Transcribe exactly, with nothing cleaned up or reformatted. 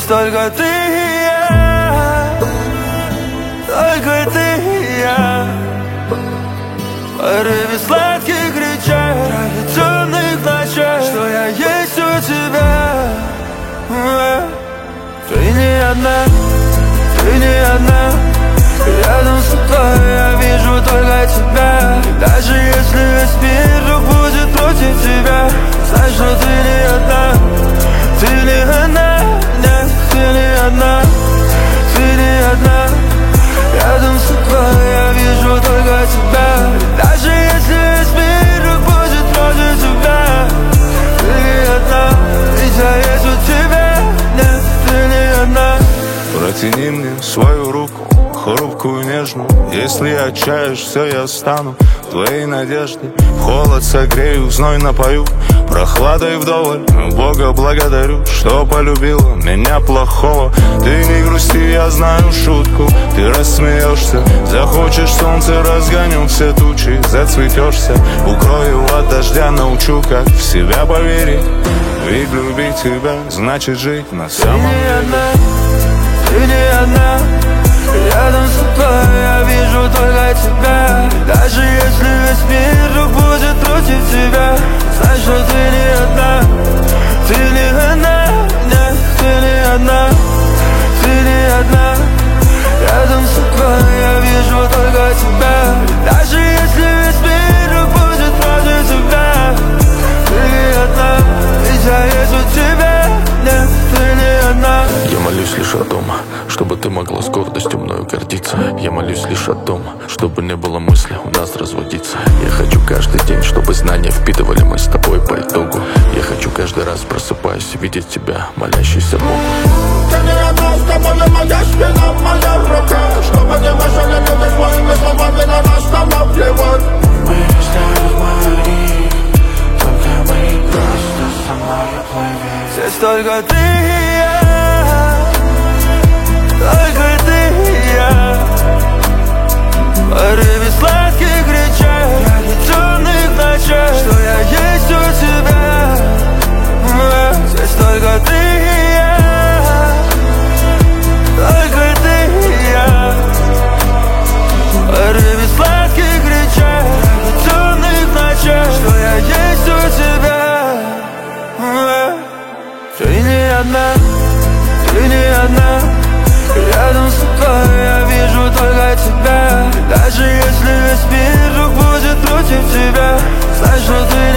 Здесь только ты и я, только ты и я. В порыве сладких речей, ради темных ночей, что я есть у тебя. Ты не одна, ты не одна. Рядом с тобой я вижу только тебя. И даже если весь мир вдруг будет против тебя, знай, что ты не одна, ты не одна. Нет, ты не одна, ты не одна. Рядом с тобой я вижу только тебя. И даже если весь мир вдруг будет против тебя, ты не одна, ведь я есть у тебя. Нет, ты не одна. Протяни мне свою руку, хрупкую, нежную. Если отчаешься, я стану твоей надеждой. В холод согрею, в зной напою, прохладой вдоволь. Бога благодарю, что полюбила меня плохого. Ты не грусти, я знаю шутку, ты рассмеешься. Захочешь солнце, разгоню все тучи, зацветешься. Укрою от дождя, научу, как в себя поверить. Ведь любить тебя значит жить на самом деле. Ты не одна, рядом с тобой я вижу только тебя. И даже если весь мир вдруг будет против тебя, знай, что ты не одна, ты не одна. Нет, ты не одна, ты не одна. Рядом с тобой я вижу только тебя. И даже если весь мир вдруг будет против тебя, ты не одна, ведь я есть у тебя. Нет, ты не одна. Я молюсь лишь о том, чтобы ты могла с гордостью мною гордиться. Я молюсь лишь о том, чтобы не было мысли у нас разводиться. Я хочу каждый день, чтобы знания впитывали мы с тобой по итогу. Я хочу каждый раз, просыпаясь, видеть тебя, молящийся Богу. Ты не одна, с тобой моя спина, моя рука. Чтобы не мешали люди своими словами, на нас там наплевать. Мы не ставим мари, только мы просто со мной плывем. Здесь только ты и я, только ты и я. В порыве сладких речей, ради темных ночей, что я есть у тебя. Здесь только ты и я, только ты и я. В порыве сладких речей, ради темных ночей, что я есть у тебя. Ты не одна, ты не одна. Рядом с тобой я вижу только тебя. И даже если весь мир вдруг будет против тебя, знай, что ты